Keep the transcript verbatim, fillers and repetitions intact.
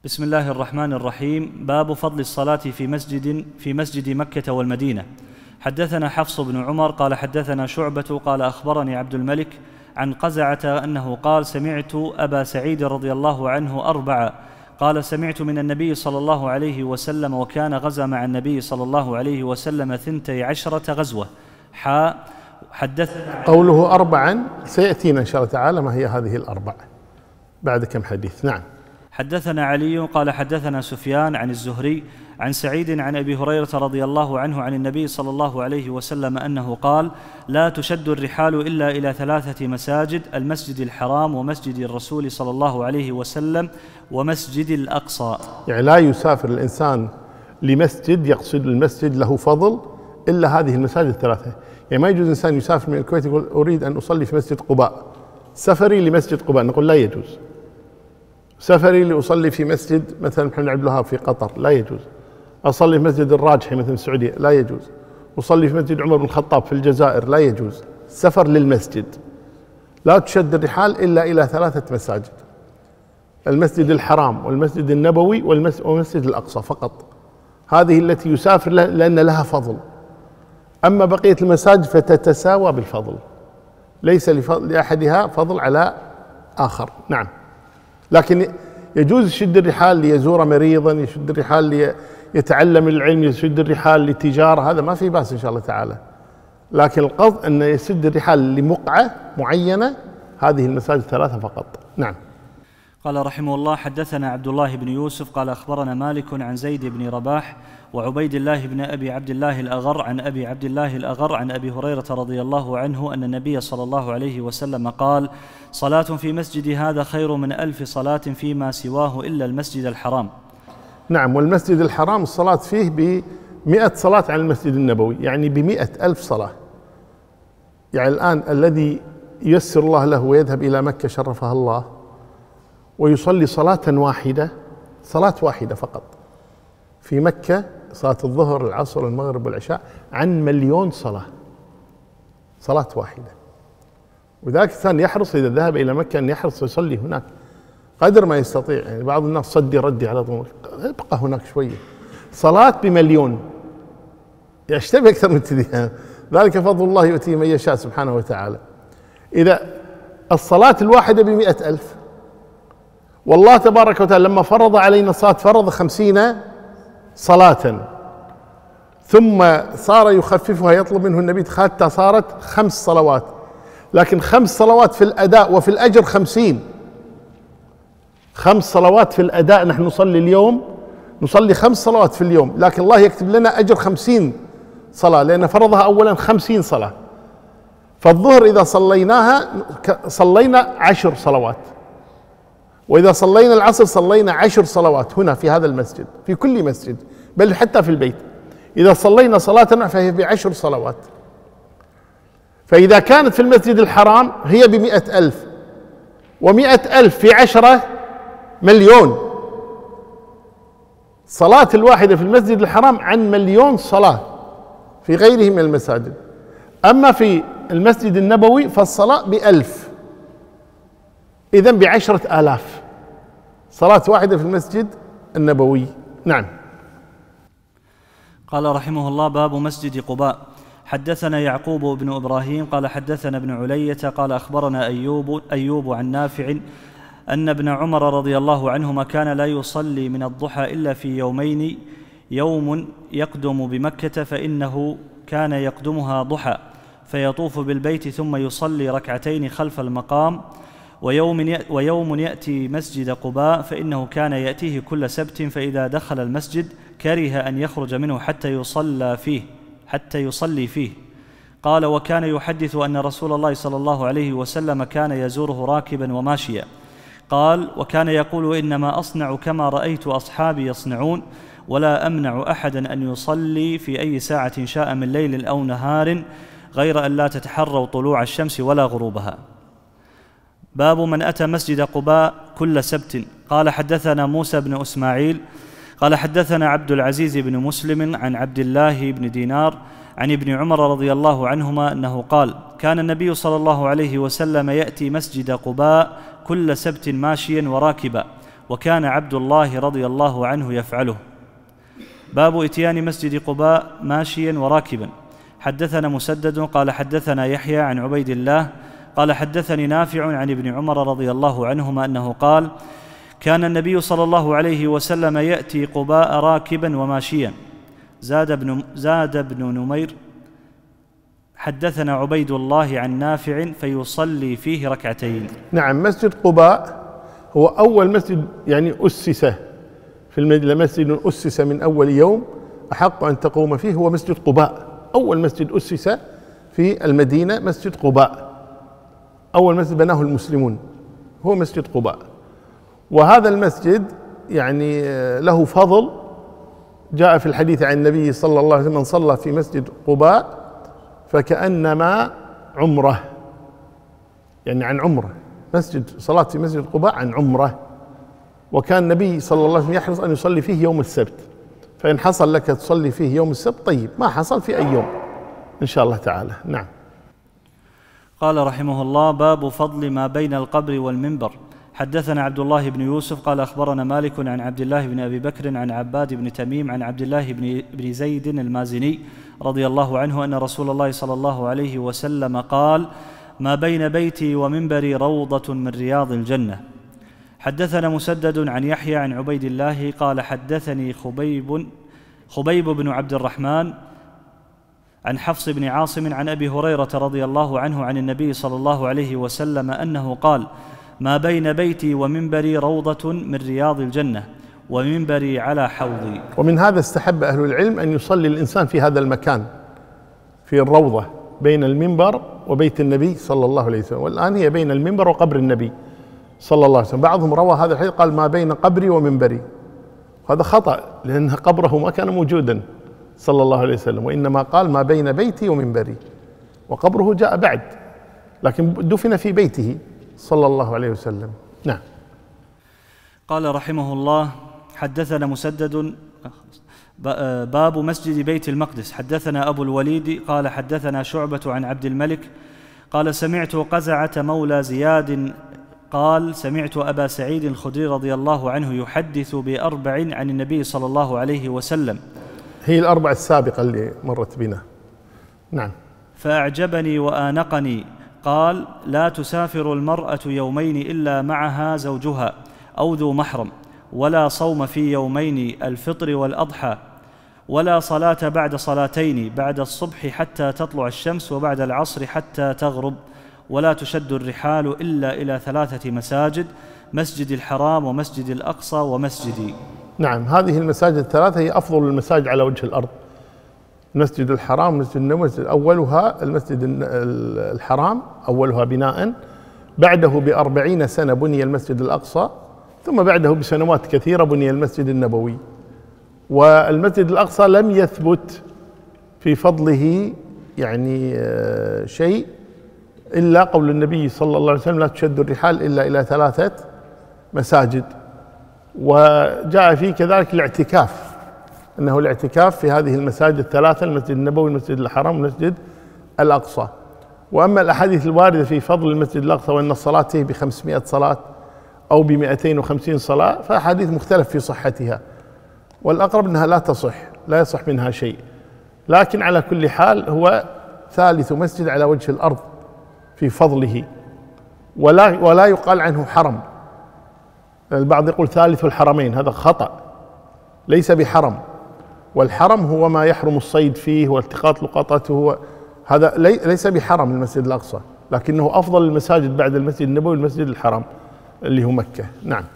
بسم الله الرحمن الرحيم. باب فضل الصلاة في مسجد في مسجد مكة والمدينة. حدثنا حفص بن عمر قال حدثنا شعبة قال أخبرني عبد الملك عن قزعة أنه قال سمعت أبا سعيد رضي الله عنه أربعة قال سمعت من النبي صلى الله عليه وسلم وكان غزا مع النبي صلى الله عليه وسلم ثنتي عشرة غزوة. حاء حدثنا قوله أربعا سيأتينا إن شاء الله تعالى ما هي هذه الأربع بعد كم حديث. نعم. حدثنا علي قال حدثنا سفيان عن الزهري عن سعيد عن أبي هريرة رضي الله عنه عن النبي صلى الله عليه وسلم أنه قال لا تشد الرحال إلا إلى ثلاثة مساجد: المسجد الحرام ومسجد الرسول صلى الله عليه وسلم ومسجد الأقصى. يعني لا يسافر الإنسان لمسجد يقصد المسجد له فضل إلا هذه المساجد الثلاثة. يعني ما يجوز إنسان يسافر من الكويت يقول أريد أن أصلي في مسجد قباء، سفري لمسجد قباء نقول لا يجوز. سفري لأصلي في مسجد مثلا محمد عبد الوهاب في قطر لا يجوز. أصلي في مسجد الراجحي مثلا السعودية لا يجوز. أصلي في مسجد عمر بن الخطاب في الجزائر لا يجوز. سفر للمسجد لا تشد الرحال إلا إلى ثلاثة مساجد: المسجد الحرام والمسجد النبوي والمسجد الأقصى فقط. هذه التي يسافر لها لأن لها فضل. أما بقية المساجد فتتساوى بالفضل، ليس لأحدها فضل على آخر. نعم. لكن يجوز يشد الرحال ليزور مريضا، يشد الرحال ليتعلم العلم، يشد الرحال لتجارة، هذا ما في بأس إن شاء الله تعالى. لكن القصد أن يسد الرحال لمقعة معينة، هذه المساجد ثلاثة فقط. نعم. قال رحمه الله حدثنا عبد الله بن يوسف قال أخبرنا مالك عن زيد بن رباح وعبيد الله بن أبي عبد الله الأغر عن أبي عبد الله الأغر عن أبي هريرة رضي الله عنه أن النبي صلى الله عليه وسلم قال صلاة في مسجد هذا خير من ألف صلاة فيما سواه إلا المسجد الحرام. نعم. والمسجد الحرام الصلاة فيه بمئة صلاة عن المسجد النبوي، يعني بمئة ألف صلاة. يعني الآن الذي ييسر الله له ويذهب إلى مكة شرفها الله ويصلي صلاة واحدة، صلاة واحدة فقط في مكة، صلاة الظهر العصر المغرب والعشاء، عن مليون صلاة، صلاة واحدة. وذلك الإنسان يحرص إذا ذهب إلى مكة أن يحرص يصلي هناك قدر ما يستطيع. يعني بعض الناس صدي ردي على طول، ابقى هناك شوية. صلاة بمليون، يشتبه أكثر من كذا. ذلك فضل الله يؤتيه من يشاء سبحانه وتعالى. إذا الصلاة الواحدة بمئة ألف، والله تبارك وتعالى لما فرض علينا الصلاة فرض خمسين صلاة، ثم صار يخففها يطلب منه النبي حتى صارت خمس صلوات. لكن خمس صلوات في الأداء وفي الأجر خمسين. خمس صلوات في الأداء، نحن نصلي اليوم نصلي خمس صلوات في اليوم، لكن الله يكتب لنا أجر خمسين صلاة لأن فرضها أولا خمسين صلاة. فالظهر إذا صليناها صلينا عشر صلوات، وإذا صلينا العصر صلينا عشر صلوات هنا في هذا المسجد، في كل مسجد، بل حتى في البيت. إذا صلينا صلاة فهي بعشر صلوات. فإذا كانت في المسجد الحرام هي بمئة ألف، ومئة ألف في عشرة مليون. صلاة الواحدة في المسجد الحرام عن مليون صلاة في غيره من المساجد. أما في المسجد النبوي فالصلاة بألف، إذن بعشرة آلاف صلاة واحدة في المسجد النبوي. نعم. قال رحمه الله باب مسجد قباء. حدثنا يعقوب بن إبراهيم قال حدثنا ابن علية قال أخبرنا أيوب, أيوب عن نافع أن ابن عمر رضي الله عنهما كان لا يصلي من الضحى إلا في يومين: يوم يقدم بمكة فإنه كان يقدمها ضحى فيطوف بالبيت ثم يصلي ركعتين خلف المقام، ويوم ويوم يأتي مسجد قباء فإنه كان يأتيه كل سبت، فإذا دخل المسجد كره أن يخرج منه حتى يصلى فيه حتى يصلي فيه. قال وكان يحدث أن رسول الله صلى الله عليه وسلم كان يزوره راكبا وماشيا. قال وكان يقول إنما أصنع كما رأيت أصحابي يصنعون، ولا أمنع أحدا أن يصلي في أي ساعة شاء من ليل أو نهار غير أن لا تتحروا طلوع الشمس ولا غروبها. باب من أتى مسجد قباء كل سبت. قال حدثنا موسى بن إسماعيل قال حدثنا عبد العزيز بن مسلم عن عبد الله بن دينار عن ابن عمر رضي الله عنهما أنه قال كان النبي صلى الله عليه وسلم يأتي مسجد قباء كل سبت ماشيا وراكبا، وكان عبد الله رضي الله عنه يفعله. باب إتيان مسجد قباء ماشيا وراكبا. حدثنا مسدد قال حدثنا يحيى عن عبيد الله قال حدثني نافع عن ابن عمر رضي الله عنهما أنه قال كان النبي صلى الله عليه وسلم يأتي قباء راكبا وماشيا. زاد ابن, زاد ابن نمير حدثنا عبيد الله عن نافع فيصلي فيه ركعتين. نعم، مسجد قباء هو أول مسجد يعني أسس في المدينة، مسجد أسس من أول يوم أحق أن تقوم فيه هو مسجد قباء. أول مسجد أسس في المدينة مسجد قباء، أول مسجد بناه المسلمون هو مسجد قباء. وهذا المسجد يعني له فضل، جاء في الحديث عن النبي صلى الله عليه وسلم من صلى في مسجد قباء فكأنما عمره، يعني عن عمره، مسجد صلاة في مسجد قباء عن عمره. وكان النبي صلى الله عليه وسلم يحرص أن يصلي فيه يوم السبت، فإن حصل لك تصلي فيه يوم السبت طيب، ما حصل في أي يوم إن شاء الله تعالى. نعم. قال رحمه الله باب فضل ما بين القبر والمنبر. حدثنا عبد الله بن يوسف قال أخبرنا مالك عن عبد الله بن أبي بكر عن عباد بن تميم عن عبد الله بن زيد المازني رضي الله عنه أن رسول الله صلى الله عليه وسلم قال ما بين بيتي ومنبري روضة من رياض الجنة. حدثنا مسدد عن يحيى عن عبيد الله قال حدثني خبيب خبيب بن عبد الرحمن عن حفص بن عاصم عن أبي هريرة رضي الله عنه عن النبي صلى الله عليه وسلم أنه قال ما بين بيتي ومنبري روضة من رياض الجنة ومنبري على حوضي. ومن هذا استحب أهل العلم أن يصلي الإنسان في هذا المكان في الروضة بين المنبر وبيت النبي صلى الله عليه وسلم، والآن هي بين المنبر وقبر النبي صلى الله عليه وسلم. بعضهم روى هذا الحديث قال ما بين قبري ومنبري، هذا خطأ لأن قبره ما كان موجودا صلى الله عليه وسلم، وإنما قال ما بين بيتي ومنبري، وقبره جاء بعد لكن دفن في بيته صلى الله عليه وسلم. نعم. قال رحمه الله حدثنا مسدد باب مسجد بيت المقدس. حدثنا أبو الوليد قال حدثنا شعبة عن عبد الملك قال سمعت قزعة مولى زياد قال سمعت أبا سعيد الخدري رضي الله عنه يحدث بأربع عن النبي صلى الله عليه وسلم، هي الأربع السابقة اللي مرت بنا. نعم. فأعجبني وآنقني. قال لا تسافر المرأة يومين إلا معها زوجها أو ذو محرم، ولا صوم في يومين الفطر والأضحى، ولا صلاة بعد صلاتين، بعد الصبح حتى تطلع الشمس وبعد العصر حتى تغرب، ولا تشد الرحال إلا إلى ثلاثة مساجد، مسجد الحرام ومسجد الأقصى ومسجدي. نعم، هذه المساجد الثلاثة هي أفضل المساجد على وجه الأرض، المسجد الحرام ومسجد النبوي، أولها المسجد الحرام أولها بناء، بعده بأربعين سنة بني المسجد الأقصى، ثم بعده بسنوات كثيرة بني المسجد النبوي. والمسجد الأقصى لم يثبت في فضله يعني شيء إلا قول النبي صلى الله عليه وسلم لا تشد الرحال إلا إلى ثلاثة مساجد. وجاء فيه كذلك الاعتكاف، أنه الاعتكاف في هذه المساجد الثلاثة، المسجد النبوي المسجد الحرام والمسجد الأقصى. وأما الأحاديث الواردة في فضل المسجد الأقصى وأن الصلاة فيه بخمسمائة صلاة أو بمئتين وخمسين صلاة فأحاديث مختلف في صحتها، والأقرب أنها لا تصح، لا يصح منها شيء، لكن على كل حال هو ثالث مسجد على وجه الأرض في فضله، ولا ولا يقال عنه حرم. البعض يقول ثالث الحرمين، هذا خطأ، ليس بحرم، والحرم هو ما يحرم الصيد فيه والتقاط لقطته، هذا ليس بحرم المسجد الأقصى، لكنه أفضل المساجد بعد المسجد النبوي والمسجد الحرام اللي هو مكة. نعم.